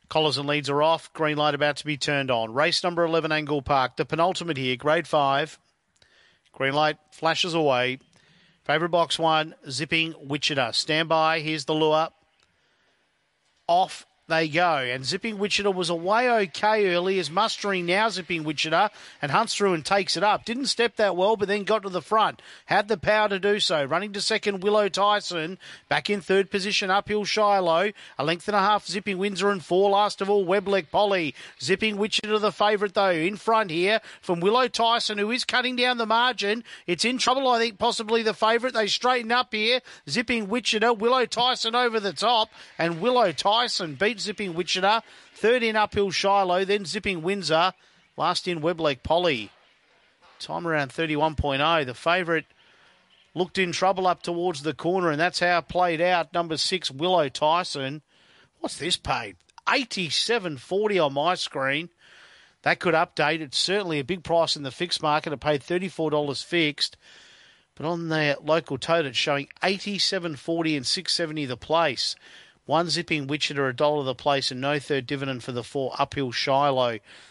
Collars and leads are off. Green light about to be turned on. Race number 11, Angle Park. The penultimate here, grade 5. Green light flashes away. Favourite box 1, Zipping Wichita. Stand by. Here's the lure. Off they go. And Zipping Wichita was away okay early, is mustering now Zipping Wichita and hunts through and takes it up. Didn't step that well, but then got to the front. Had the power to do so. Running to second, Willow Tyson. Back in third position, Uphill Shiloh. A length and a half, Zipping Windsor, and 4 last of all, Webleck Polly. Zipping Wichita the favourite though. In front here from Willow Tyson, who is cutting down the margin. It's in trouble, I think, possibly the favourite. They straighten up here. Zipping Wichita, Willow Tyson over the top, and Willow Tyson beats Zipping Wichita. Third in Uphill Shiloh, then Zipping Windsor. Last in Webleck Polly. Time around 31.0. The favourite looked in trouble up towards the corner, and that's how it played out. Number 6, Willow Tyson. What's this paid? $87.40 on my screen. That could update. It's certainly a big price in the fixed market. It paid $34 fixed. But on the local tote, it's showing $87.40 and $6.70 the place. 1 Zipping Wichita, $1 the place, and no third dividend for the 4 Uphill Shiloh.